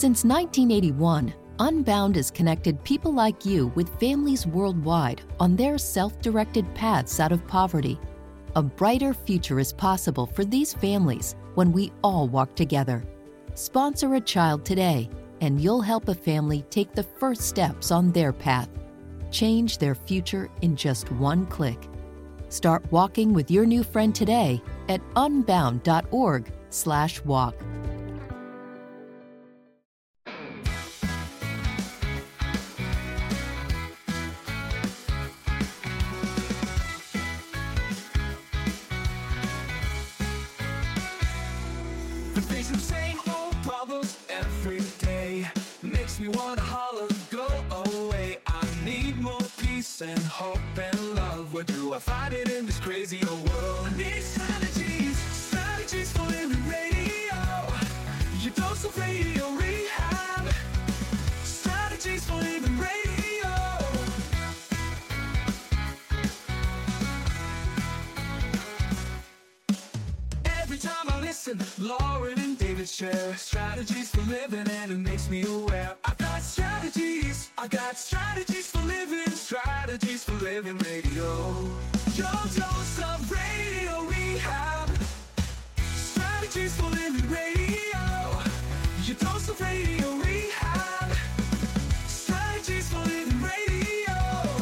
Since 1981, Unbound has connected people like you with families worldwide on their self-directed paths out of poverty. A brighter future is possible for these families when we all walk together. Sponsor a child today, and you'll help a family take the first steps on their path. Change their future in just one click. Start walking with your new friend today at unbound.org/walk. Facing the same old problems every day makes me want to holler, go away. I need more peace and hope and love. Where do I find it in this crazy old world? I need strategies, strategies for living radio. Your dose of radio rehab. Strategies for living radio. Every time I listen, Lauren and David share strategies for living, and it makes me aware. I got strategies for living, strategies for living radio. Your dose of radio rehab. Strategies for living radio. Your dose of radio rehab. Strategies for living radio.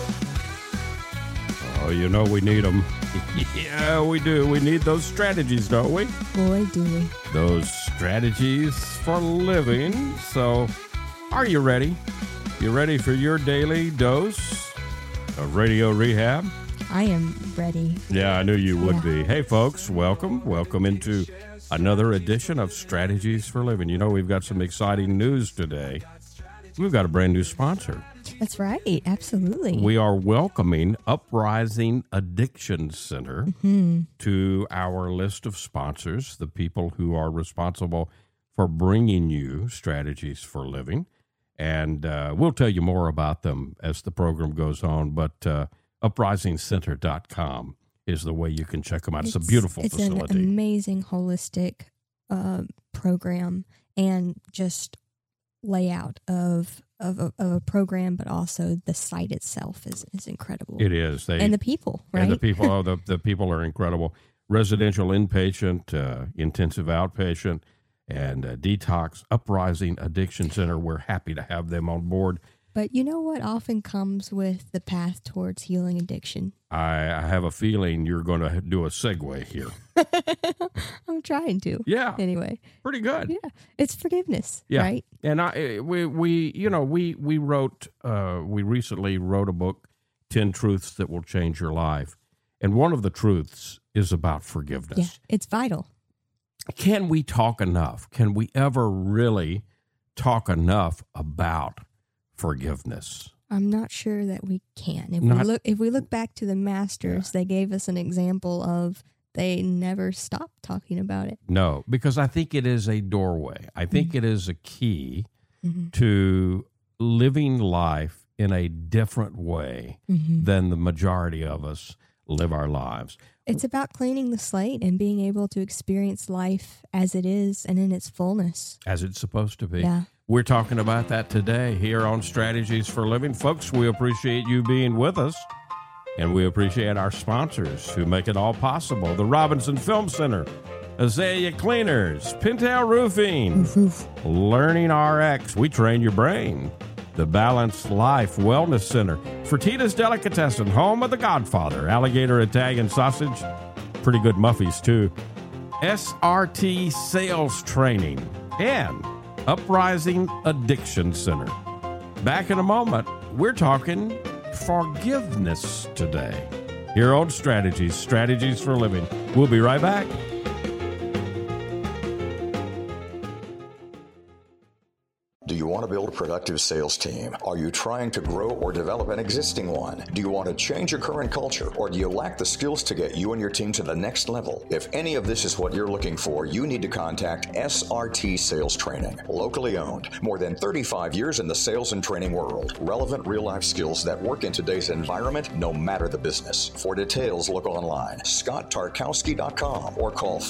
Oh, you know we need them. Yeah, we do. We need those strategies, don't we? Boy, do we. Those strategies for living. So, are you ready? You ready for your daily dose of radio rehab? I am ready. Yeah, I knew you would be. Hey, folks, welcome. Welcome into another edition of Strategies for Living. You know, we've got some exciting news today. We've got a brand new sponsor. That's right. Absolutely. We are welcoming Uprising Addiction Center to our list of sponsors, the people who are responsible for bringing you Strategies for Living. And we'll tell you more about them as the program goes on. But uprisingcenter.com is the way you can check them out. It's a beautiful facility. It's an amazing holistic program and just layout of a program, but also the site itself is incredible. It is. And the people, right? And the people, the people are incredible. Residential inpatient, intensive outpatient, and detox, Uprising Addiction Center. We're happy to have them on board. But you know what often comes with the path towards healing addiction? I have a feeling you're going to do a segue here. I'm trying to. Yeah. Anyway. Pretty good. Yeah. It's forgiveness, yeah. right? And we recently wrote a book, 10 Truths That Will Change Your Life. And one of the truths is about forgiveness. Yeah, it's vital. Can we talk enough? Can we ever really talk enough about forgiveness? I'm not sure that we can. If we look back to the masters, they gave us an example of they never stopped talking about it. No, because I think it is a doorway. I think it is a key to living life in a different way than the majority of us live our lives. It's about cleaning the slate and being able to experience life as it is and in its fullness. As it's supposed to be. Yeah. We're talking about that today here on Strategies for Living. Folks, we appreciate you being with us, and we appreciate our sponsors who make it all possible. The Robinson Film Center, Azalea Cleaners, Pintail Roofing, Learning RX, we train your brain. The Balanced Life Wellness Center, Fertitta's Delicatessen, home of the Godfather, Alligator Italian Sausage, pretty good Muffies too, SRT Sales Training, and Uprising Addiction Center. Back in a moment, we're talking forgiveness today. Here on Strategies for Living. We'll be right back. Do you want to build a productive sales team? Are you trying to grow or develop an existing one? Do you want to change your current culture, or do you lack the skills to get you and your team to the next level? If any of this is what you're looking for, you need to contact SRT Sales Training. Locally owned, more than 35 years in the sales and training world. Relevant real-life skills that work in today's environment, no matter the business. For details, look online, ScottTarkowski.com, or call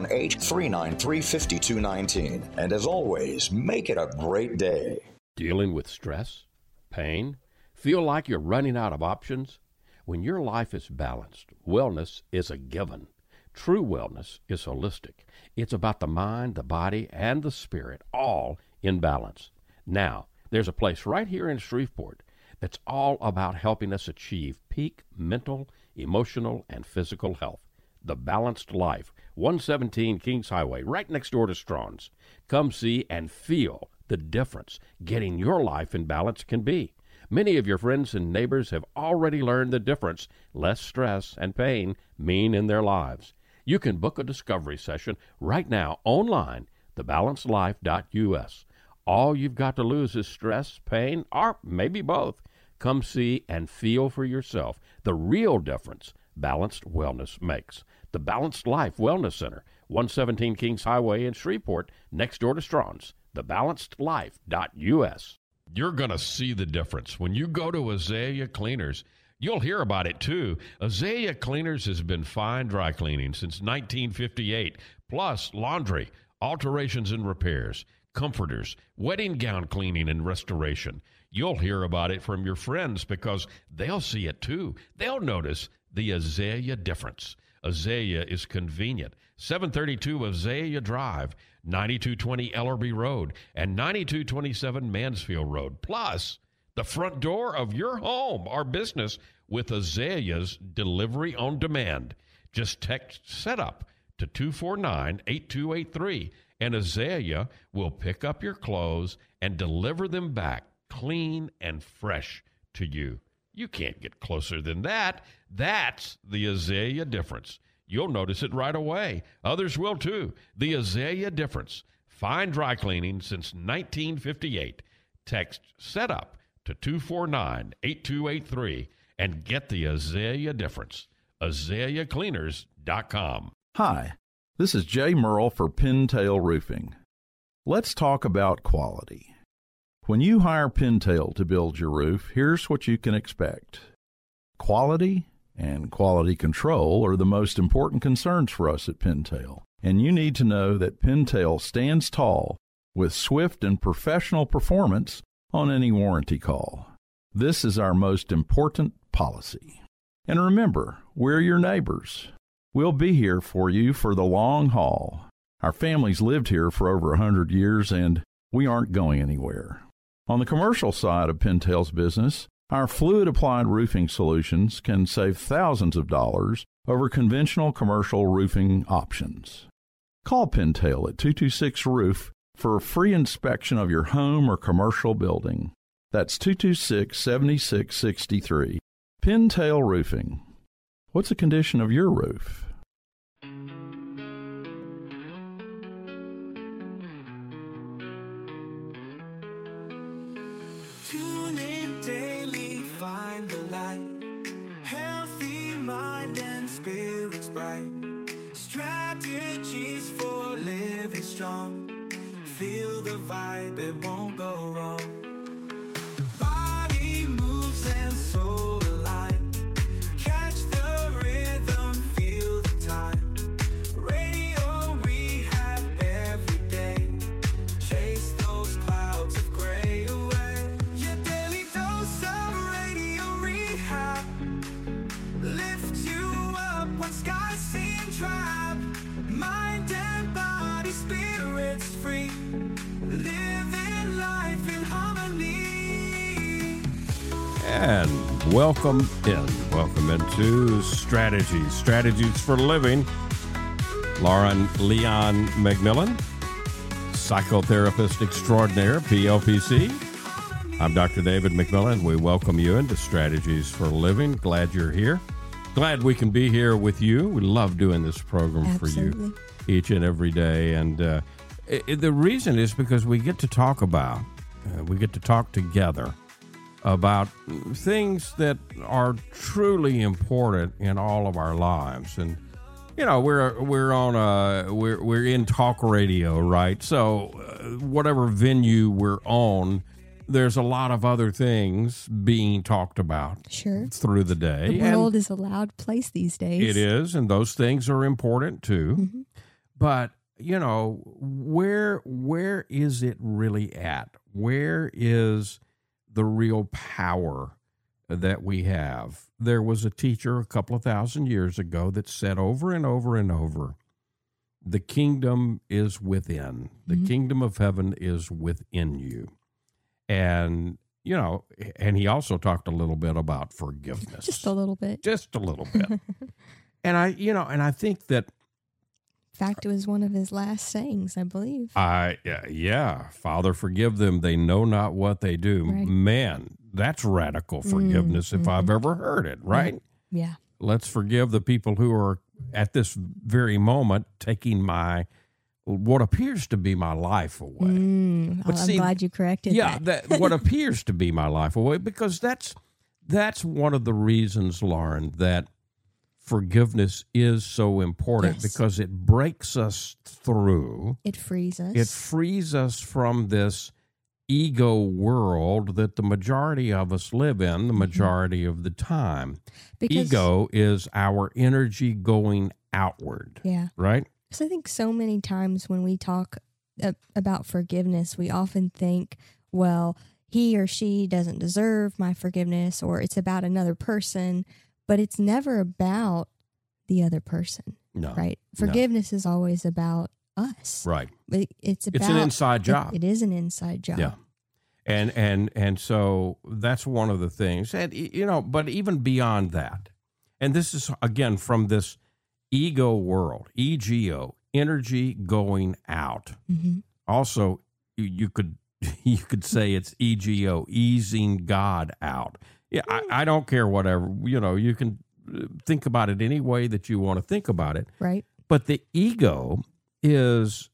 318-393-5219. And as always, make it a great day. Dealing with stress, pain, feel like you're running out of options? When your life is balanced, wellness is a given. True wellness is holistic. It's about the mind, the body, and the spirit, all in balance. Now, there's a place right here in Shreveport that's all about helping us achieve peak mental, emotional, and physical health. The Balanced Life, 117 Kings Highway, right next door to Strawn's. Come see and feel the difference getting your life in balance can be. Many of your friends and neighbors have already learned the difference less stress and pain mean in their lives. You can book a discovery session right now online, thebalancedlife.us. All you've got to lose is stress, pain, or maybe both. Come see and feel for yourself the real difference balanced wellness makes. The Balanced Life Wellness Center, 117 Kings Highway in Shreveport, next door to Strawn's, thebalancedlife.us. You're going to see the difference. When you go to Azalea Cleaners, you'll hear about it too. Azalea Cleaners has been fine dry cleaning since 1958, plus laundry, alterations and repairs, comforters, wedding gown cleaning and restoration. You'll hear about it from your friends because they'll see it too. They'll notice the Azalea difference. Azalea is convenient. 732 Azalea Drive, 9220 Ellerby Road, and 9227 Mansfield Road. Plus, the front door of your home or business with Azalea's delivery on demand. Just text SETUP to 249-8283, and Azalea will pick up your clothes and deliver them back clean and fresh to you. You can't get closer than that. That's the Azalea difference. You'll notice it right away. Others will too. The Azalea difference. Fine dry cleaning since 1958. Text SETUP to 249-8283 and get the Azalea difference. AzaleaCleaners.com. Hi, this is Jay Merle for Pintail Roofing. Let's talk about quality. When you hire Pintail to build your roof, here's what you can expect. Quality and quality control are the most important concerns for us at Pintail, and you need to know that Pintail stands tall with swift and professional performance on any warranty call. This is our most important policy. And remember, we're your neighbors. We'll be here for you for the long haul. Our family's lived here for over 100 years, and we aren't going anywhere. On the commercial side of Pintail's business, our fluid-applied roofing solutions can save thousands of dollars over conventional commercial roofing options. Call Pintail at 226-ROOF for a free inspection of your home or commercial building. That's 226-7663. Pintail Roofing. What's the condition of your roof? Tune in daily, find the light. Healthy mind and spirits bright. Strategies for living strong. Feel the vibe, it won't go wrong. Body moves and soul align. Catch the rhythm, feel the time. Radio rehab every day. Chase those clouds of gray away. Your daily dose of radio rehab. Lift you up when skies seem trapped. Mind and body, spirits free. Living life in harmony. And welcome into Strategies for Living. Leon McMillan, psychotherapist extraordinaire, PLPC. I'm Dr. David McMillan. We welcome you into Strategies for Living. Glad you're here. Glad we can be here with you. We love doing this program Absolutely. for you each and every day. And the reason is because we get to talk about we get to talk together about things that are truly important in all of our lives. And we're in talk radio, right? So whatever venue we're on, there's a lot of other things being talked about through the day. The world is a loud place these days. It is, and those things are important too. Mm-hmm. But, where is it really at? Where is the real power that we have? There was a teacher a couple of thousand years ago that said over and over and over, the kingdom is within. The kingdom of heaven is within you. And, and he also talked a little bit about forgiveness. Just a little bit. Just a little bit. And I think that, in fact, it was one of his last sayings, I believe. Father, forgive them. They know not what they do. Right. Man, that's radical forgiveness if I've ever heard it, right? Yeah. Let's forgive the people who are at this very moment taking what appears to be my life away. I'm glad you corrected that. Yeah, what appears to be my life away, because that's one of the reasons, Lauren, that forgiveness is so important, because it breaks us through. It frees us. It frees us from this ego world that the majority of us live in the majority of the time. Because ego is our energy going outward. Yeah. Right? Because I think so many times when we talk about forgiveness, we often think, well, he or she doesn't deserve my forgiveness, or it's about another person, but it's never about the other person. No. Right? Forgiveness is always about us. Right. It's an inside job. It is an inside job. Yeah. And so that's one of the things. And, but even beyond that, and this is, again, from this ego world, EGO, energy going out. Mm-hmm. Also, you could say it's EGO, easing God out. Yeah, I don't care, whatever. You can think about it any way that you want to think about it. Right. But the ego is,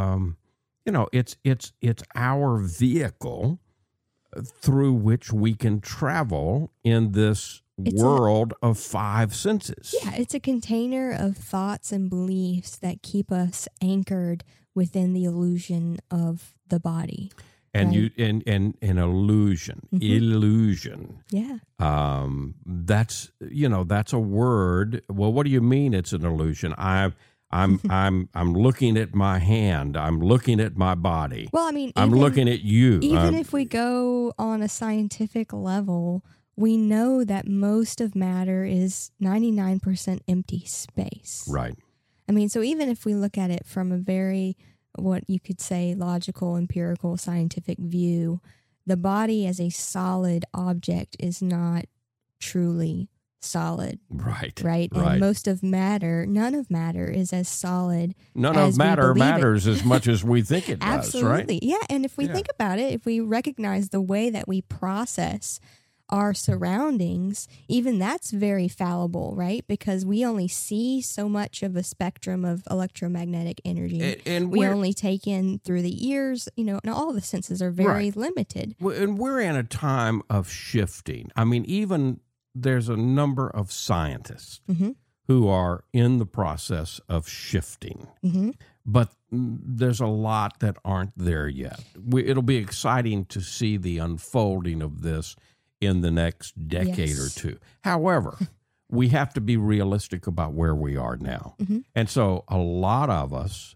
it's our vehicle through which we can travel in this world of five senses. Yeah, it's a container of thoughts and beliefs that keep us anchored within the illusion of the body. And right? an illusion. Yeah. That's a word. Well, what do you mean it's an illusion? I'm looking at my hand. I'm looking at my body. Well, I mean, I'm looking at you. Even if we go on a scientific level, we know that most of matter is 99% empty space. Right. I mean, so even if we look at it from a very, what you could say, logical, empirical, scientific view, the body as a solid object is not truly solid. Right. And most of matter, none of matter is as solid. None of matter matters as much as we think it does. Absolutely. Right? Yeah. And if we think about it, if we recognize the way that we process our surroundings, even that's very fallible, right? Because we only see so much of a spectrum of electromagnetic energy. And we only take in through the ears, and all the senses are very limited. And we're in a time of shifting. I mean, even there's a number of scientists who are in the process of shifting. Mm-hmm. But there's a lot that aren't there yet. It'll be exciting to see the unfolding of this in the next decade or two. However, we have to be realistic about where we are now. Mm-hmm. And so a lot of us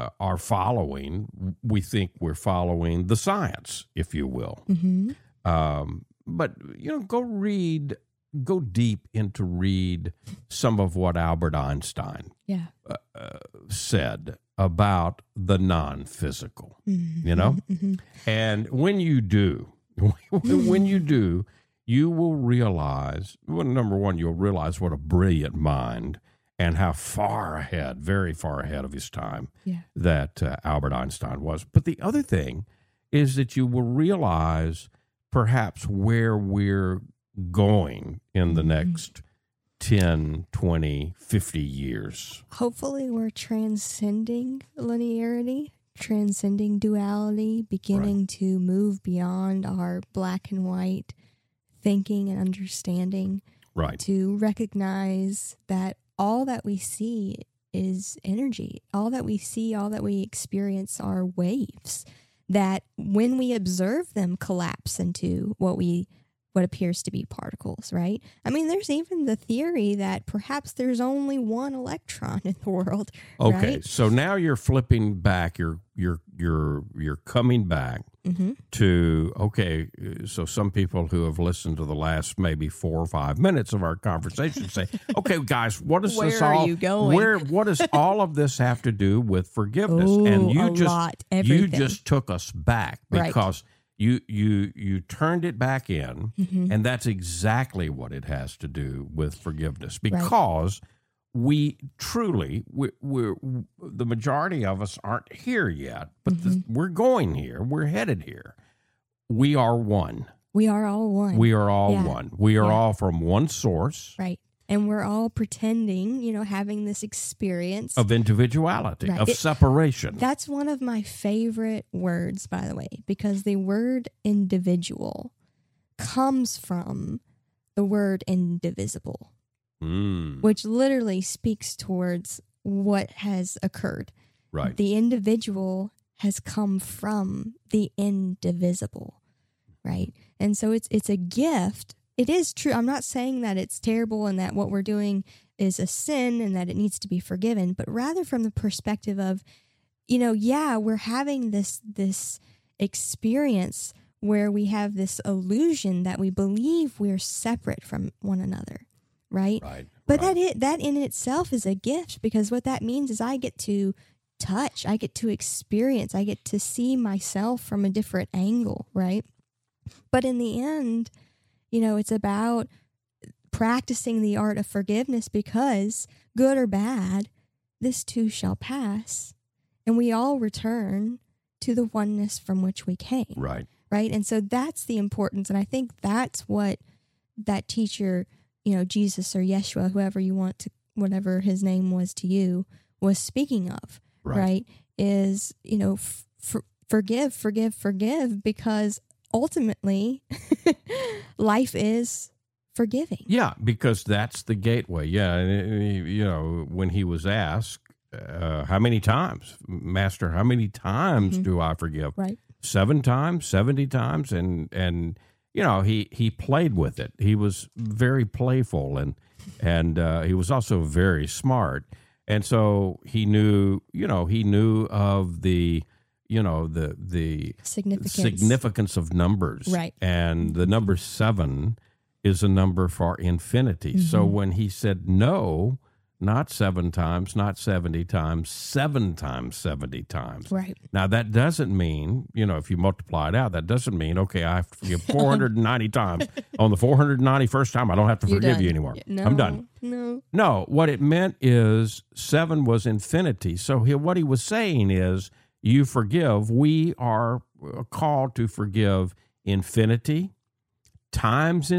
we think we're following the science, if you will. Mm-hmm. But, go deep into read some of what Albert Einstein said about the non-physical, Mm-hmm. And when you do, you will realize, well, number one, you'll realize what a brilliant mind and how very far ahead of his time that Albert Einstein was. But the other thing is that you will realize perhaps where we're going in the next 10, 20, 50 years. Hopefully we're transcending linearity, transcending duality, beginning to move beyond our black and white thinking and understanding, Right. to recognize that all that we see is energy. All that we see, all that we experience are waves that when we observe them collapse into what appears to be particles, right? I mean, there's even the theory that perhaps there's only one electron in the world. Okay, right? so now you're flipping back. You're coming back to, okay. So some people who have listened to the last maybe 4 or 5 minutes of our conversation say, "Okay, guys, what is this Where all? are you going? What does all of this have to do with forgiveness?" Ooh, and a lot, everything. you just took us back Right. because you turned it back in, and that's exactly what it has to do with forgiveness, because we truly, we're the majority of us aren't here yet, but we're going here. We're headed here. We are one. We are all one. We are all Yeah. one. We are Yeah. all from one source Right. And we're all pretending, having this experience. of individuality, Right. of separation. That's one of my favorite words, by the way, because the word individual comes from the word indivisible, which literally speaks towards what has occurred. Right. The individual has come from the indivisible, right? And so it's a gift. It is true. I'm not saying that it's terrible and that what we're doing is a sin and that it needs to be forgiven, but rather from the perspective of, we're having this experience where we have this illusion that we believe we're separate from one another, right? Right. But right. that in itself is a gift, because what that means is I get to touch, I get to experience, I get to see myself from a different angle, right? But in the end, it's about practicing the art of forgiveness, because good or bad, this too shall pass, and we all return to the oneness from which we came. Right. Right. And so that's the importance. And I think that's what that teacher, Jesus or Yeshua, whoever you want to, whatever his name was to you, was speaking of, right? Is, forgive, because ultimately life is forgiving. Yeah, because that's the gateway. Yeah, and, when he was asked, how many times, Master, how many times do I forgive? Right. 7 times, 70 times, and he played with it. He was very playful, and he was also very smart, and so he knew of the the significance of numbers, right? And the number 7 is a number for infinity. So when he said no, not 7 times, not 70 times, 7 times 70 times. Right. Now, that doesn't mean, if you multiply it out, that doesn't mean, okay, I have to forgive 490 times. On the 491st time, I don't have to forgive you anymore. No, I'm done. No, what it meant is 7 was infinity. So what he was saying is, you forgive. We are called to forgive infinity times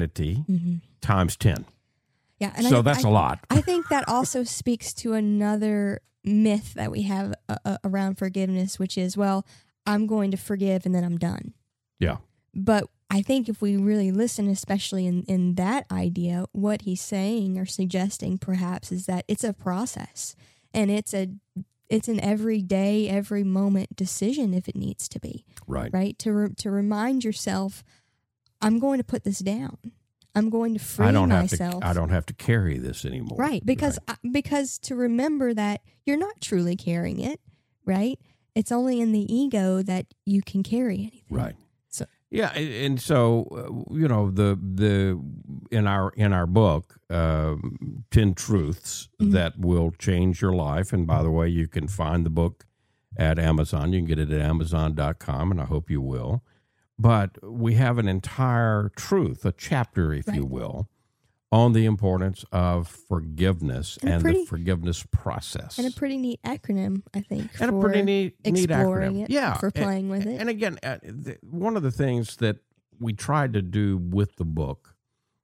10. Yeah, and so that's a lot. I think that also speaks to another myth that we have around forgiveness, which is, well, I'm going to forgive and then I'm done. Yeah. But I think if we really listen, especially in that idea, what he's saying or suggesting perhaps is that it's a process, and it's an everyday, every moment decision if it needs to be. Right. Right? To remind yourself, I'm going to put this down. I'm going to free myself. I don't have to carry this anymore. Right, because to remember that you're not truly carrying it, right? It's only in the ego that you can carry anything. Right. So yeah, and so the in our book, 10 Truths That Will Change Your Life. And by the way, you can find the book at Amazon. You can get it at Amazon.com, and I hope you will. But we have an entire truth, a chapter, if you will, on the importance of forgiveness and the forgiveness process. And a pretty neat acronym, I think, and for a pretty neat exploring acronym. it, Yeah. for playing with it. And again, one of the things that we tried to do with the book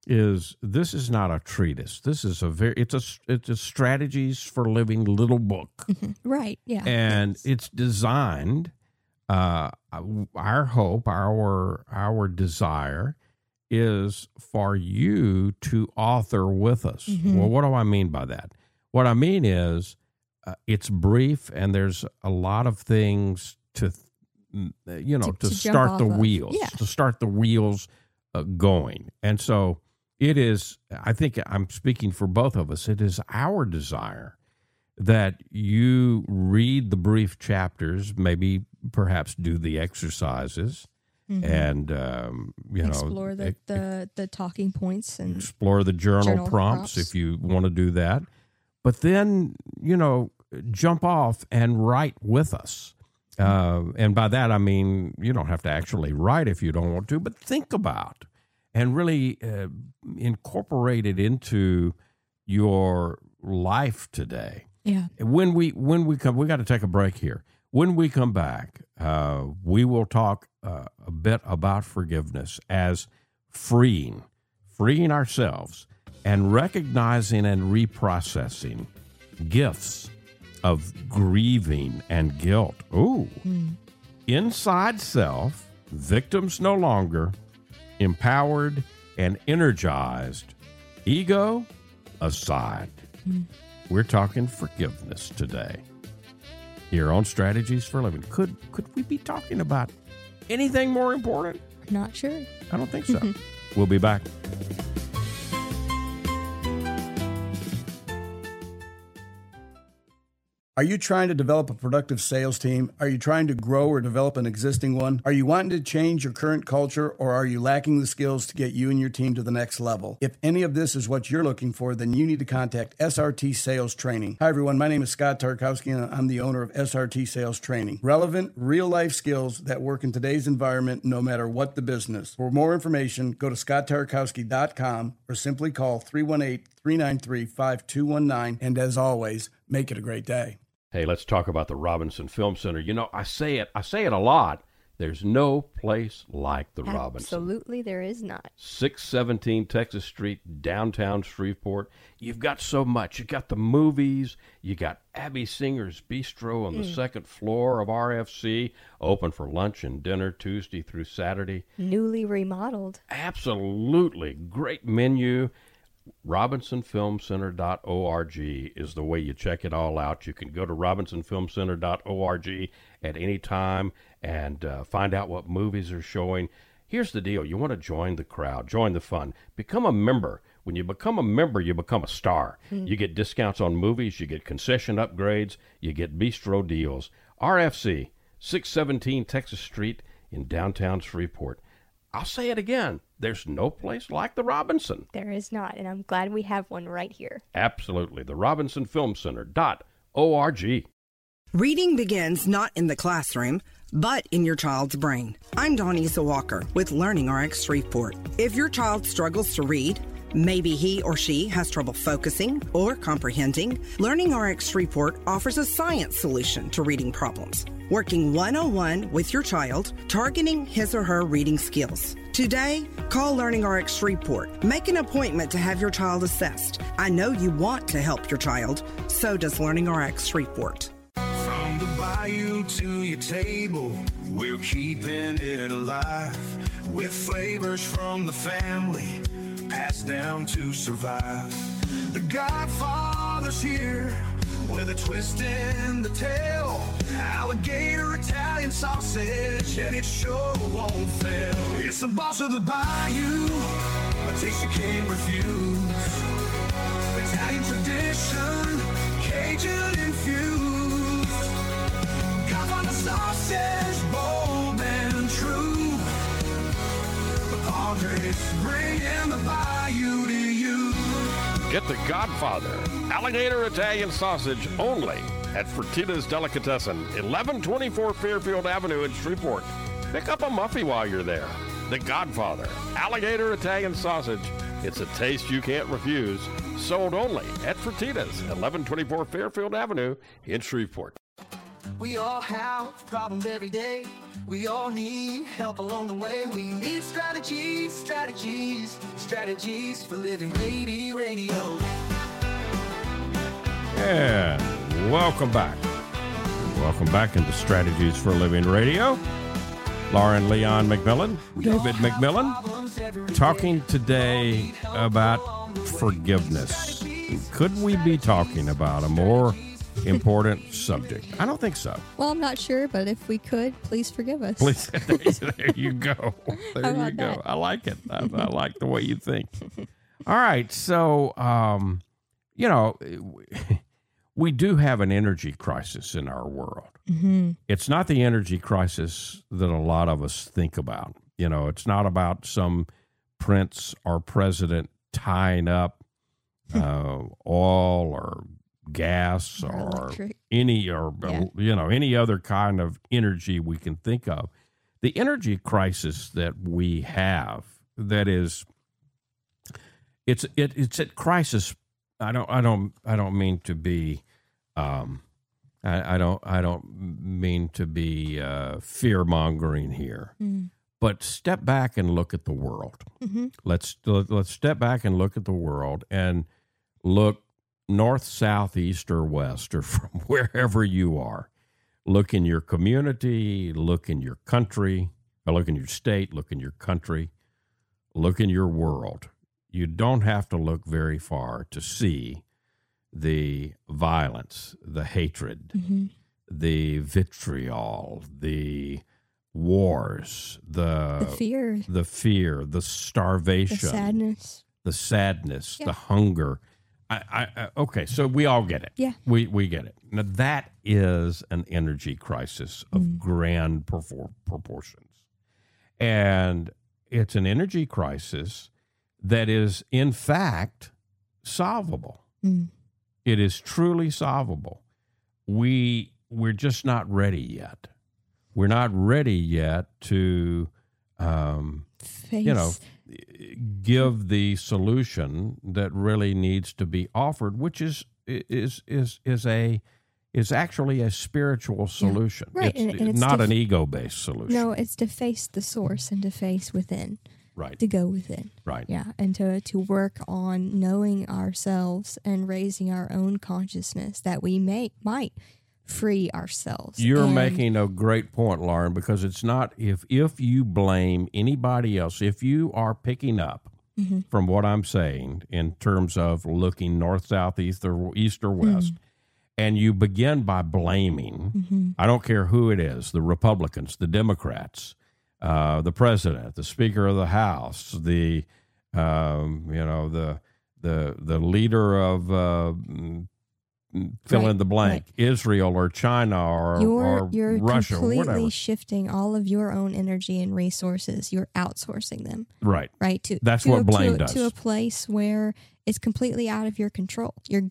is this is not a treatise. This is it's a strategies for living little book. Right. Yeah. And it's designed, our hope, our desire is for you to author with us. Well, what do I mean by that? What I mean is it's brief and there's a lot of things to start the wheels, to start the wheels going. And so it is, I think I'm speaking for both of us, it is our desire that you read the brief chapters, maybe perhaps do the exercises, and explore the talking points and explore the journal prompts if you want to do that. But then, jump off and write with us. And by that, I mean, you don't have to actually write if you don't want to, but think about and really incorporate it into your life today. Yeah. When we come, we got to take a break here. When we come back, we will talk a bit about forgiveness as freeing ourselves and recognizing and reprocessing gifts of grieving and guilt. Ooh. Inside self, victims no longer, empowered and energized, ego aside. We're talking forgiveness today here on Strategies for Living. Could we be talking about anything more important? Not sure. I don't think so. We'll be back. Are you trying to develop a productive sales team? Are you trying to grow or develop an existing one? Are you wanting to change your current culture, or are you lacking the skills to get you and your team to the next level? If any of this is what you're looking for, then you need to contact SRT Sales Training. Hi, everyone. My name is Scott Tarkowski, and I'm the owner of SRT Sales Training. Relevant, real-life skills that work in today's environment, no matter what the business. For more information, go to scotttarkowski.com or simply call 318-393-5219. And as always, make it a great day. Hey, let's talk about the Robinson Film Center. I say it a lot. There's no place like the Robinson. Absolutely, there is not. 617 Texas Street, downtown Shreveport. You've got so much. You got the movies. You got Abby Singer's Bistro on the second floor of RFC, open for lunch and dinner Tuesday through Saturday. Newly remodeled. Absolutely. Great menu. RobinsonFilmCenter.org is the way you check it all out. You can go to RobinsonFilmCenter.org at any time and find out what movies are showing. Here's the deal. You want to join the crowd, join the fun, become a member. When you become a member, you become a star. You get discounts on movies, you get concession upgrades, you get bistro deals. RFC, 617 Texas Street in downtown Shreveport. I'll say it again. There's no place like the Robinson. There is not, and I'm glad we have one right here. Absolutely. The RobinsonFilmCenter.org. Reading begins not in the classroom, but in your child's brain. I'm Donisa Walker with LearningRx Shreveport. If your child struggles to read, maybe he or she has trouble focusing or comprehending, LearningRx Shreveport offers a science solution to reading problems, working one-on-one with your child, targeting his or her reading skills. Today, call LearningRx Shreveport. Make an appointment to have your child assessed. I know you want to help your child, so does LearningRx Shreveport. From the bayou to your table, we're keeping it alive with flavors from the family, passed down to survive. The Godfather's here with a twist in the tail. Alligator Italian sausage, and it sure won't fail. It's the boss of the bayou, a taste you can't refuse. Italian tradition, Cajun infused. Godfather sausage, bold and true. Padres bringing the bayou to you. Get the Godfather Alligator Italian sausage only at Fertitta's Delicatessen, 1124 Fairfield Avenue in Shreveport. Pick up a muffy while you're there. The Godfather Alligator Italian sausage. It's a taste you can't refuse. Sold only at Fertitta's, 1124 Fairfield Avenue in Shreveport. We all have problems every day. We all need help along the way. We need strategies, strategies, strategies for living radio. And welcome back. Welcome back into Strategies for Living Radio. Lauren Leon McMillan, David McMillan, talking today about forgiveness. Could we be talking about a more important subject? I don't think so. Well, I'm not sure, but if we could, please forgive us. Please, there you go. There you go. That? I like it. I like the way you think. All right. So, we do have an energy crisis in our world. Mm-hmm. It's not the energy crisis that a lot of us think about. It's not about some prince or president tying up oil or gas or any other kind of energy we can think of. The energy crisis that we have, that is, it's at crisis. I don't mean to be I don't mean to be fear mongering here. But step back and look at the world. Mm-hmm. Let's step back and look at the world and look north, south, east, or west, or from wherever you are. Look in your community, look in your country, or look in your state, look in your country, look in your world. You don't have to look very far to see the violence, the hatred, mm-hmm. the vitriol, the wars, the fear, the starvation, the sadness, the hunger. Okay, so we all get it. Yeah, we get it. Now that is an energy crisis of grand proportions, and it's an energy crisis that is, in fact, solvable. It is truly solvable. We're just not ready yet. We're not ready yet to, give the solution that really needs to be offered, which is actually a spiritual solution. Yeah. Right. It's not an ego-based solution. No, it's to face the source and to face within. Right. To go within. Right. Yeah. And to work on knowing ourselves and raising our own consciousness that we might free ourselves. You're making a great point, Lauren, because it's not if you blame anybody else, if you are picking up mm-hmm. from what I'm saying in terms of looking north, south, east, or west, and you begin by blaming, I don't care who it is, the Republicans, the Democrats, the president, the Speaker of the House, the leader of fill in the blank, Israel or China or Russia, you're completely whatever. Shifting all of your own energy and resources. You're outsourcing them. Right. That's to what blame does. To a place where it's completely out of your control. You're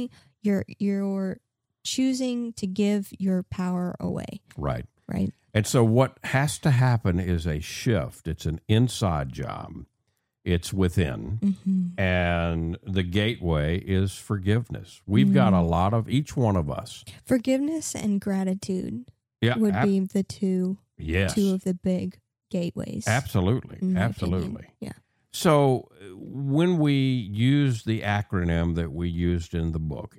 choosing to give your power away. Right. Right. And so what has to happen is a shift. It's an inside job. It's within. And the gateway is forgiveness. We've got a lot of, each one of us. Forgiveness and gratitude would be the two of the big gateways. Absolutely. Absolutely. Yeah. So when we use the acronym that we used in the book,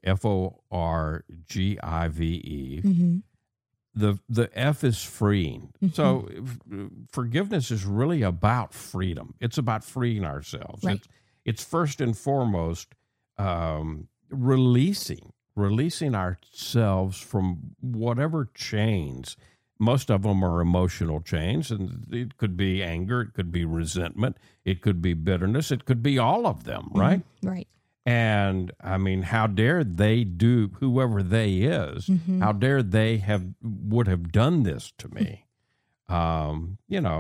FORGIVE, the F is freeing. So forgiveness is really about freedom. It's about freeing ourselves. Right. It's first and foremost releasing ourselves from whatever chains. Most of them are emotional chains, and it could be anger, it could be resentment, it could be bitterness, it could be all of them, right? Right. And I mean, how dare they do, whoever they is, how dare they would have done this to me? And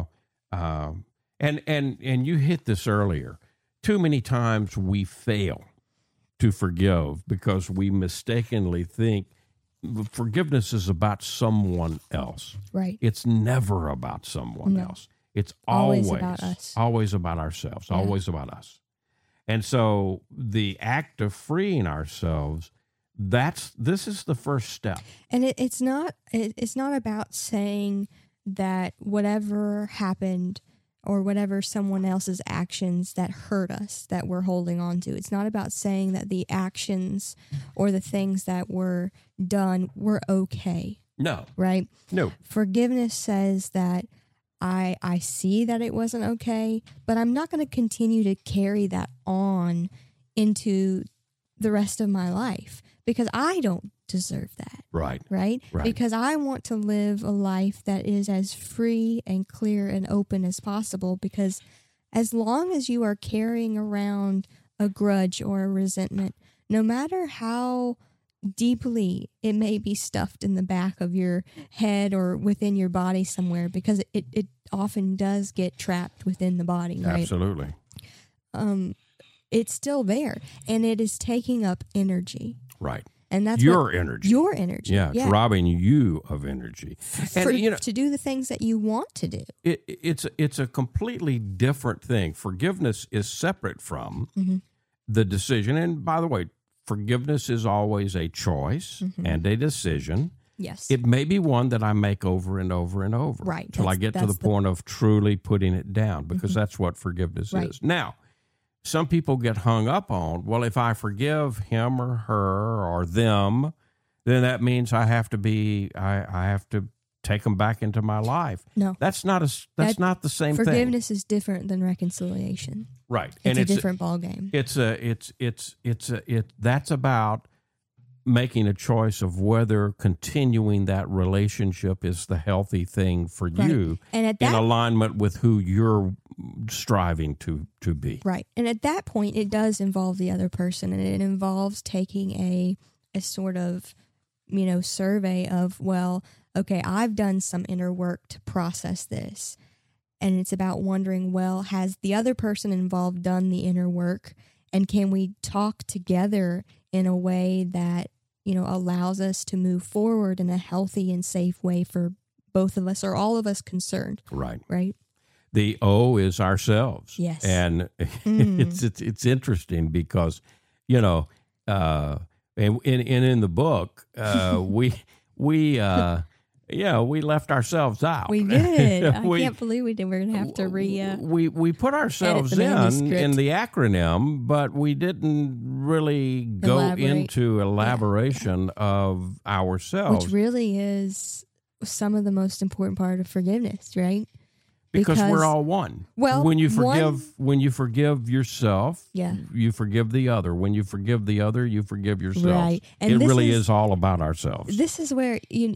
you hit this earlier. Too many times we fail to forgive because we mistakenly think forgiveness is about someone else. Right. It's never about someone else. It's always about us. Always about ourselves. Always about us. And so the act of freeing ourselves this is the first step. And it's not about saying that whatever happened or whatever someone else's actions that hurt us that we're holding on to. It's not about saying that the actions or the things that were done were okay. No. Right? No. Forgiveness says that I see that it wasn't okay, but I'm not going to continue to carry that on into the rest of my life because I don't deserve that. Right. Right? Right. Because I want to live a life that is as free and clear and open as possible, because as long as you are carrying around a grudge or a resentment, no matter how deeply it may be stuffed in the back of your head or within your body somewhere, because it often does get trapped within the body, right? Absolutely. It's still there, and it is taking up energy. Right. And that's your energy. Your energy. Yeah, it's robbing you of energy. And to do the things that you want to do. It's a completely different thing. Forgiveness is separate from the decision. And by the way, forgiveness is always a choice and a decision. Yes. It may be one that I make over and over and over. Right. Till I get to the point of truly putting it down, because that's what forgiveness is. Now, some people get hung up on, well, if I forgive him or her or them, then that means I have to take them back into my life. No. That's not the same thing. Forgiveness is different than reconciliation. Right. It's a different ballgame. That's about making a choice of whether continuing that relationship is the healthy thing for you, and in alignment with who you're striving to be. Right. And at that point, it does involve the other person, and it involves taking a sort of, survey of, well, okay, I've done some inner work to process this. And it's about wondering, well, has the other person involved done the inner work? And can we talk together in a way that, allows us to move forward in a healthy and safe way for both of us or all of us concerned? Right. Right. The O is ourselves. Yes. And it's interesting because, and in the book, we left ourselves out. We did. I can't believe we did. We're going to have to we put ourselves in the acronym, but we didn't really go into elaboration of ourselves. Which really is some of the most important part of forgiveness, right? Because we're all one. Well, when you forgive yourself, you forgive the other. When you forgive the other, you forgive yourself. Right. And it really is all about ourselves. This is where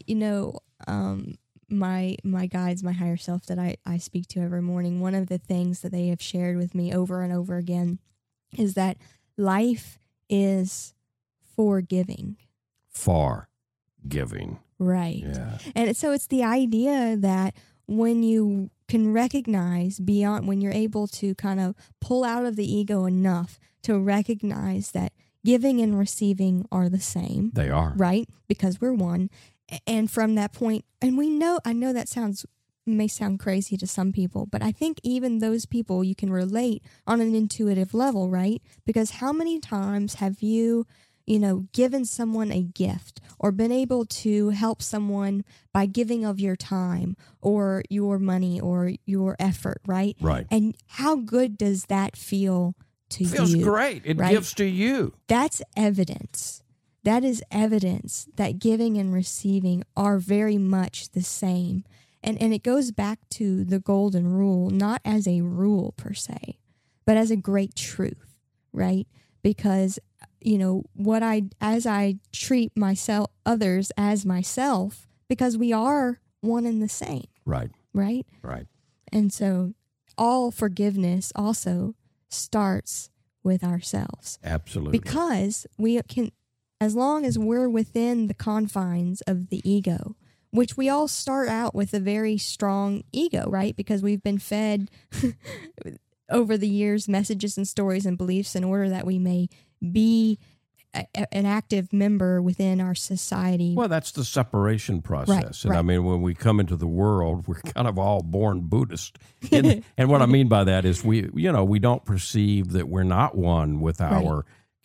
my guides, my higher self that I speak to every morning, one of the things that they have shared with me over and over again is that life is forgiving. Forgiving. Right. Yeah. And so it's the idea that when you can recognize beyond, when you're able to kind of pull out of the ego enough to recognize that giving and receiving are the same. They are. Right? Because we're one. And from that point, and I know that may sound crazy to some people, but I think even those people you can relate on an intuitive level, right? Because how many times have you given someone a gift or been able to help someone by giving of your time or your money or your effort, right? Right. And how good does that feel to you? Feels great. It gives to you. That's evidence. That is evidence that giving and receiving are very much the same. And it goes back to the golden rule, not as a rule per se, but as a great truth, right? Because as I treat others as myself, because we are one and the same. Right. Right? Right. And so all forgiveness also starts with ourselves. Absolutely. Because we can, as long as we're within the confines of the ego, which we all start out with a very strong ego, right? Because we've been fed over the years messages and stories and beliefs in order that we may be an active member within our society. Well, that's the separation process. And right. I mean, when we come into the world, we're kind of all born Buddhist. And what I mean by that is we don't perceive that we're not one with our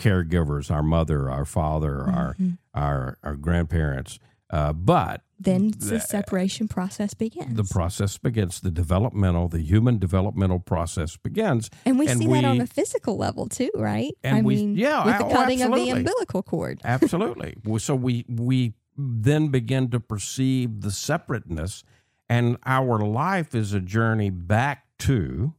caregivers, our mother, our father, our grandparents. But then the separation process begins. The process begins. The human developmental process begins. And we see that on a physical level too, right? And with the cutting of the umbilical cord. Absolutely. So we then begin to perceive the separateness, and our life is a journey back to,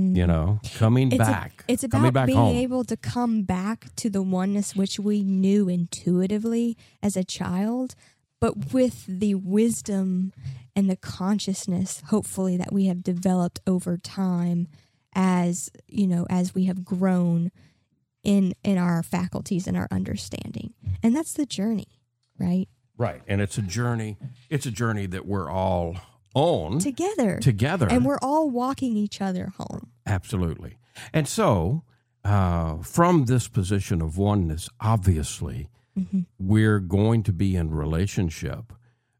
coming back. It's about being able to come back to the oneness which we knew intuitively as a child, but with the wisdom and the consciousness, hopefully, that we have developed over time as we have grown in our faculties and our understanding. And that's the journey, right? Right. And it's a journey that we're all on together. And we're all walking each other home. Absolutely. And so, from this position of oneness, obviously, we're going to be in relationship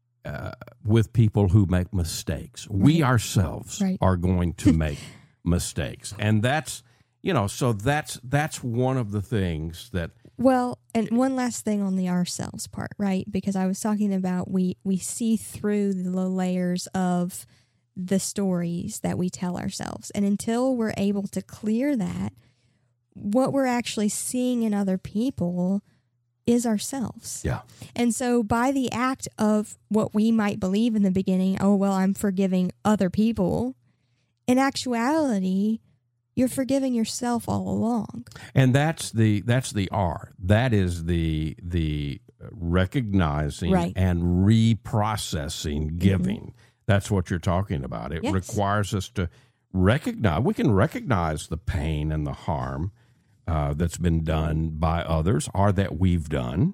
with people who make mistakes. Right. We ourselves are going to make mistakes. And that's, so that's one of the things that... Well, and one last thing on the ourselves part, right? Because I was talking about we see through the layers of the stories that we tell ourselves. And until we're able to clear that, what we're actually seeing in other people is ourselves. Yeah. And so by the act of what we might believe in the beginning, oh, well, I'm forgiving other people, in actuality, you're forgiving yourself all along. And that's the R. That is the recognizing and reprocessing giving. That's what you're talking about. It requires us to recognize. We can recognize the pain and the harm that's been done by others or that we've done.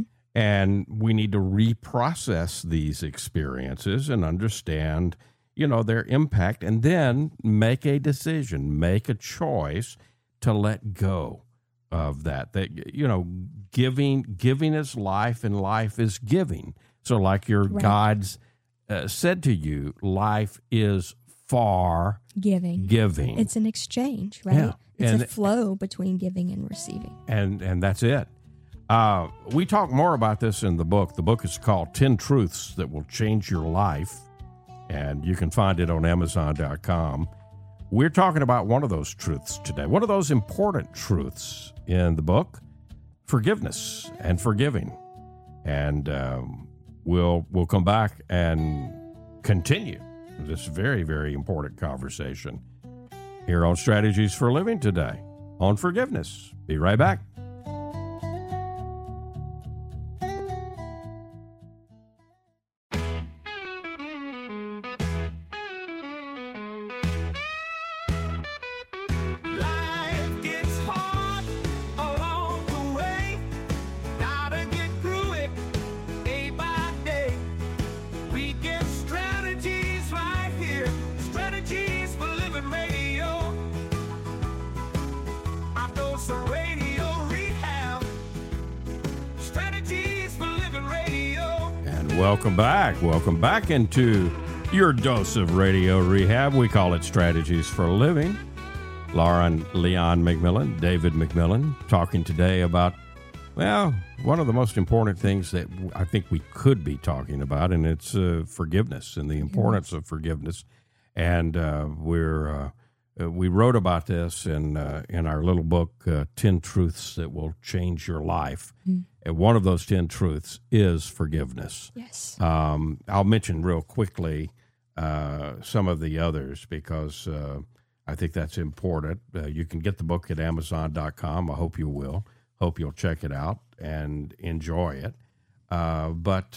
And we need to reprocess these experiences and understand their impact, and then make a decision, make a choice to let go of that. That, giving is life, and life is giving. So like your guides said to you, life is for giving. It's an exchange, right? Yeah. It's a flow between giving and receiving. And that's it. We talk more about this in the book. The book is called 10 Truths That Will Change Your Life, and you can find it on Amazon.com. We're talking about one of those truths today, one of those important truths in the book, forgiveness and forgiving. And we'll come back and continue this very, very important conversation here on Strategies for Living today on forgiveness. Be right back. Welcome back into your dose of radio rehab. We call it Strategies for Living. Laura and Leon McMillan, David McMillan, talking today about, one of the most important things that I think we could be talking about, and it's forgiveness and the importance of forgiveness. And we wrote about this in our little book, 10 Truths That Will Change Your Life. And one of those 10 truths is forgiveness. Yes. I'll mention real quickly some of the others because I think that's important. You can get the book at Amazon.com. I hope you will. Hope you'll check it out and enjoy it. But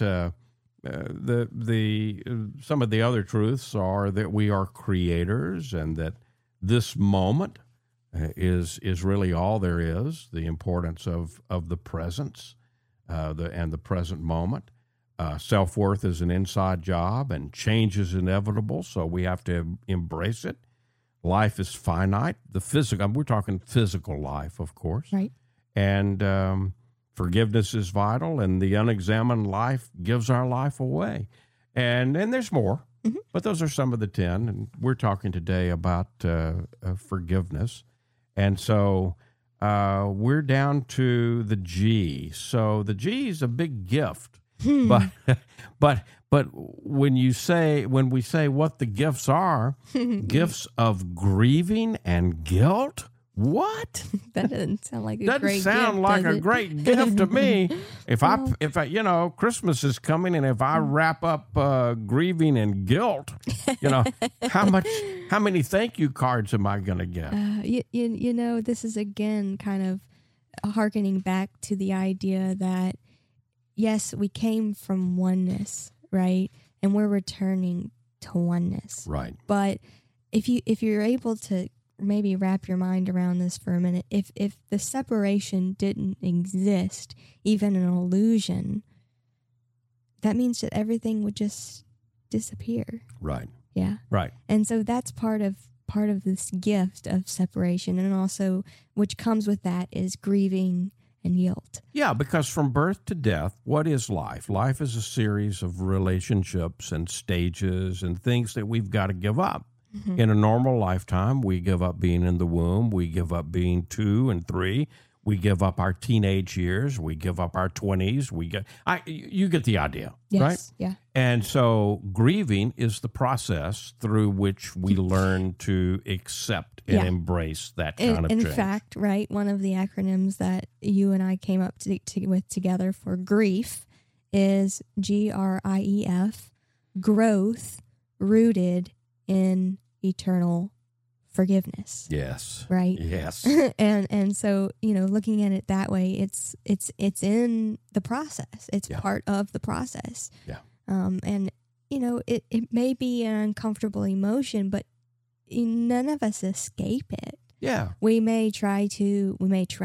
some of the other truths are that we are creators and that this moment is really all there is, the importance of the presence and the present moment. Self-worth is an inside job and change is inevitable, so we have to embrace it. Life is finite. The physical, we're talking physical life, of course. Right. And forgiveness is vital, and the unexamined life gives our life away. And there's more, but those are some of the 10, and we're talking today about forgiveness. And so we're down to the G. So the G is a big gift. But when we say what the gifts are, gifts of grieving and guilt. What? That doesn't sound like a doesn't great sound gift, like does a it? great gift to me. If I, Christmas is coming, and if I wrap up grieving and guilt, how many thank you cards am I going to get? This is again kind of hearkening back to the idea that yes, we came from oneness, right, and we're returning to oneness, right? But if you're able to maybe wrap your mind around this for a minute, if the separation didn't exist, even an illusion, that means that everything would just disappear. Right. Yeah. Right. And so that's part of this gift of separation, and also which comes with that is grieving and guilt. Yeah, because from birth to death, what is life? Life is a series of relationships and stages and things that we've got to give up. Mm-hmm. In a normal lifetime, we give up being in the womb. We give up being 2 and 3. We give up our teenage years. We give up our 20s. You get the idea, yes, right? Yeah. And so grieving is the process through which we learn to accept and embrace that kind of change. In fact, right, one of the acronyms that you and I came up with together for grief is GRIEF, growth rooted in eternal forgiveness. Yes. Right? Yes. and so, looking at it that way, it's in the process. It's part of the process. Yeah. And it may be an uncomfortable emotion, but none of us escape it. Yeah. We may try to. We may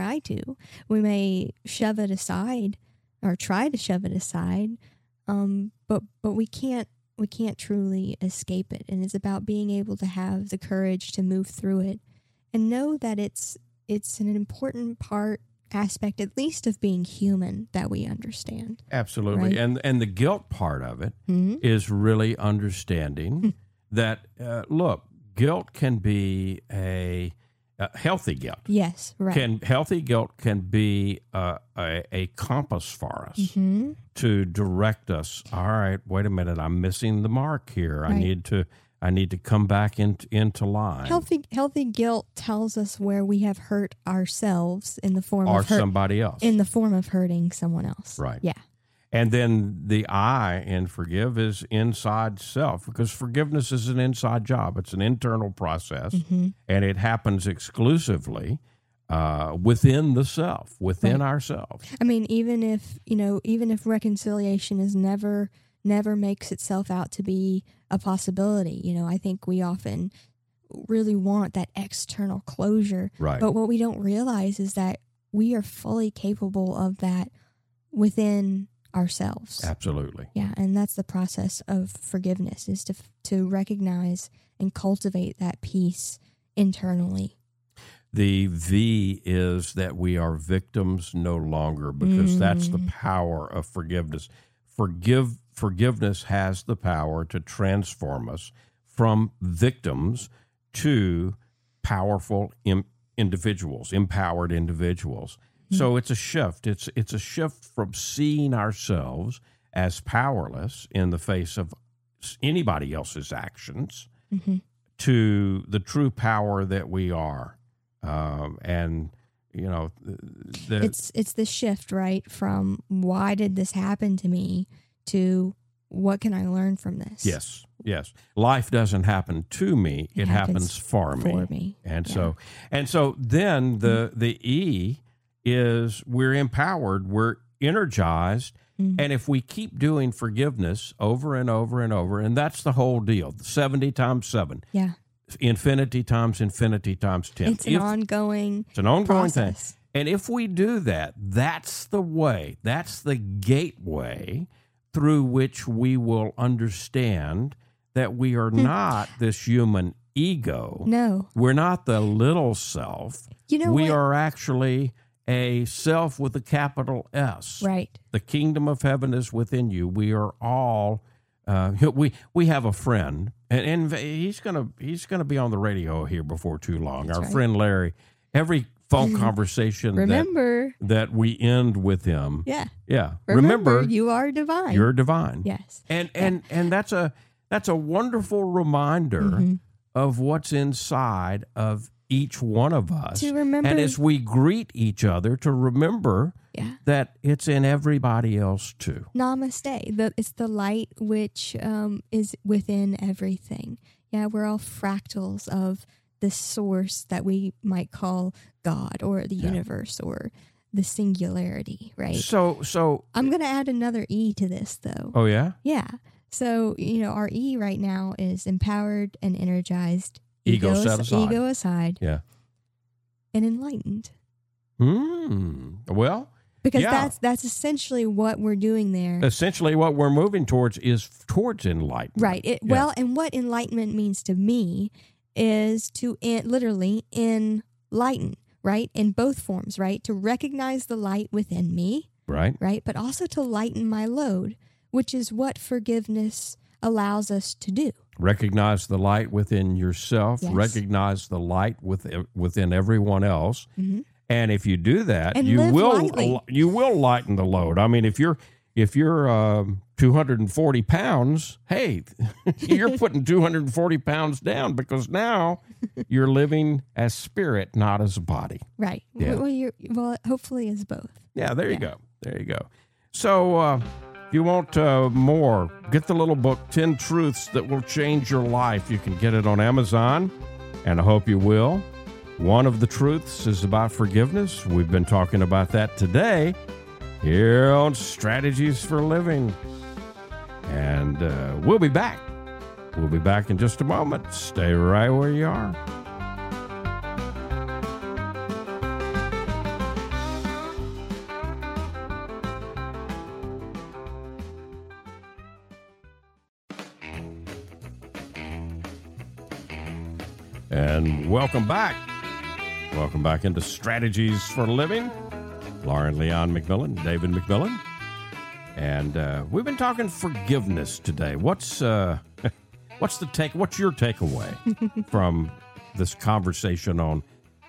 shove it aside or try to shove it aside. But we can't truly escape it. And it's about being able to have the courage to move through it and know that it's an important aspect, at least, of being human that we understand. Absolutely. Right? And the guilt part of it is really understanding that, look, guilt can be a healthy guilt. Yes, right. Healthy guilt can be a compass for us to direct us. All right, wait a minute, I'm missing the mark here. Right. I need to come back into line. Healthy guilt tells us where we have hurt ourselves in the form of somebody else. In the form of hurting someone else. Right. Yeah. And then the I in forgive is inside self, because forgiveness is an inside job. It's an internal process, and it happens exclusively within the self, within ourselves. I mean, even if reconciliation is never makes itself out to be a possibility, I think we often really want that external closure. Right. But what we don't realize is that we are fully capable of that within ourselves. Absolutely. Yeah, and that's the process of forgiveness, is to recognize and cultivate that peace internally. The V is that we are victims no longer, because that's the power of forgiveness. Forgiveness has the power to transform us from victims to powerful individuals, empowered individuals. So it's a shift. It's a shift from seeing ourselves as powerless in the face of anybody else's actions to the true power that we are. It's the shift, right, from why did this happen to me to what can I learn from this? Yes. Life doesn't happen to me; it happens for me. And so then the E is we're empowered, we're energized, and if we keep doing forgiveness over and over and over, and that's the whole deal, 70 times 7. Yeah. Infinity times 10. It's an ongoing thing. process. And if we do that, that's the way, that's the gateway through which we will understand that we are not this human ego. No. We're not the little self. We are actually a self with a capital S. Right. The kingdom of heaven is within you. We are all we have a friend, and he's gonna be on the radio here before too long. That's Our friend Larry. Every phone conversation Remember. that we end with him. Yeah. Yeah. Remember, you are divine. You're divine. Yes. And that's a wonderful reminder of what's inside of each one of us. To remember. And as we greet each other, to remember that it's in everybody else too. Namaste. It's the light which is within everything. Yeah, we're all fractals of the source that we might call God or the universe or the singularity, right? So I'm going to add another E to this, though. Oh, yeah? Yeah. So, our E right now is empowered and energized. Ego set aside. Ego aside. Yeah. And enlightened. Well, because that's essentially what we're doing there. Essentially what we're moving towards is towards enlightenment. Right. Well, and what enlightenment means to me is to literally enlighten, right? In both forms, right? To recognize the light within me. Right. Right. But also to lighten my load, which is what forgiveness allows us to do. Recognize the light within yourself. Yes. Recognize the light within everyone else. Mm-hmm. And if you do that, and you will lighten the load. I mean, if you're 240 pounds, hey, you're putting 240 pounds down because now you're living as spirit, not as a body. Right. Yeah. Well, hopefully as both. Yeah, there you go. There you go. So if you want more, get the little book, 10 Truths That Will Change Your Life. You can get it on Amazon, and I hope you will. One of the truths is about forgiveness. We've been talking about that today here on Strategies for Living. And we'll be back. We'll be back in just a moment. Stay right where you are. And welcome back. Welcome back into Strategies for Living. Lauren Leon McMillan, David McMillan. And we've been talking forgiveness today. What's your takeaway from this conversation on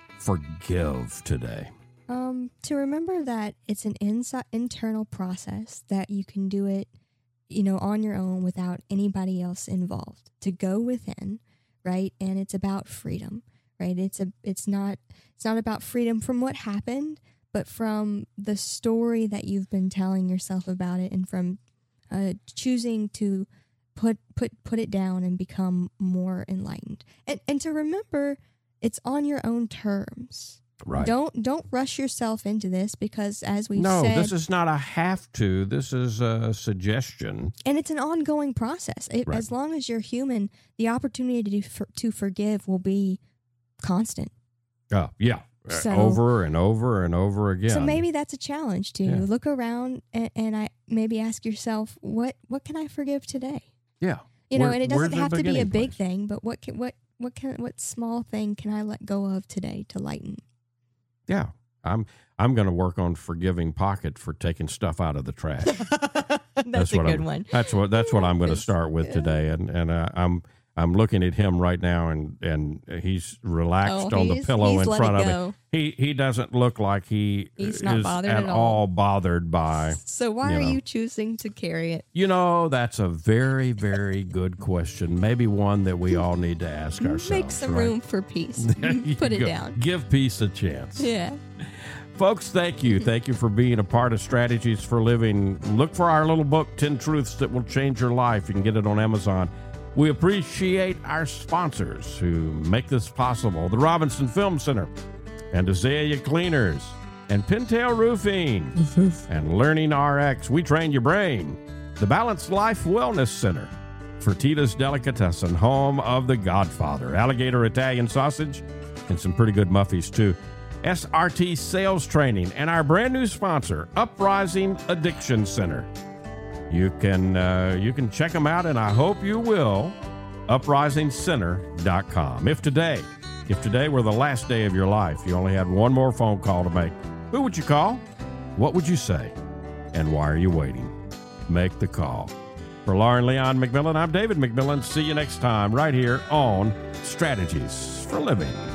forgive today? To remember that it's an internal process, that you can do it, on your own without anybody else involved. To go within, right? And it's about freedom, right? It's not about freedom from what happened, but from the story that you've been telling yourself about it, and from choosing to put it down and become more enlightened. And to remember, it's on your own terms. Right. Don't rush yourself into this, because as we've said... No, this is not a have to. This is a suggestion. And it's an ongoing process. Right. As long as you're human, the opportunity to forgive will be constant. Yeah. So, over and over and over again. So maybe that's a challenge to look around and maybe ask yourself, what can I forgive today? Yeah. And it doesn't have to be a big thing, but what small thing can I let go of today to lighten? Yeah. I'm going to work on forgiving Pocket for taking stuff out of the trash. That's a good one. That's what I'm going to start with today, and I'm looking at him right now, and he's relaxed on the pillow in front of me. He doesn't look like he's not is bothered at all bothered by. So why are you choosing to carry it? That's a very, very good question. Maybe one that we all need to ask ourselves. Make some room for peace. Put it down. Give peace a chance. Yeah. Folks, thank you. Thank you for being a part of Strategies for Living. Look for our little book, 10 Truths That Will Change Your Life. You can get it on Amazon. We appreciate our sponsors who make this possible. The Robinson Film Center, and Azalea Cleaners, and Pintail Roofing, and Learning RX. We train your brain. The Balanced Life Wellness Center, Fertitta's Delicatessen, home of the Godfather, Alligator Italian Sausage, and some pretty good Muffies too. SRT Sales Training, and our brand new sponsor, Uprising Addiction Center. You can check them out, and I hope you will. uprisingcenter.com. If today were the last day of your life, you only had one more phone call to make, who would you call? What would you say? And why are you waiting? Make the call. For Lauren Leon McMillan, I'm David McMillan. See you next time right here on Strategies for Living.